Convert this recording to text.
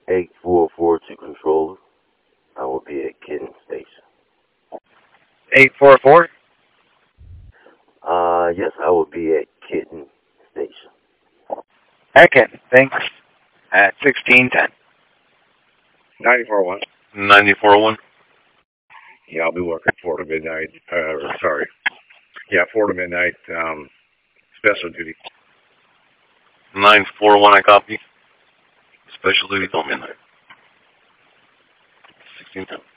844 to controller. I will be at Kitten Station. 844? Yes, I will be at Kitten Station. Okay, thanks. At 1610. 94-1. 94-1. Yeah, I'll be working 4 to midnight. Sorry. Yeah, 4 to midnight, special duty. 941, I copy. Special duty till midnight. 1610.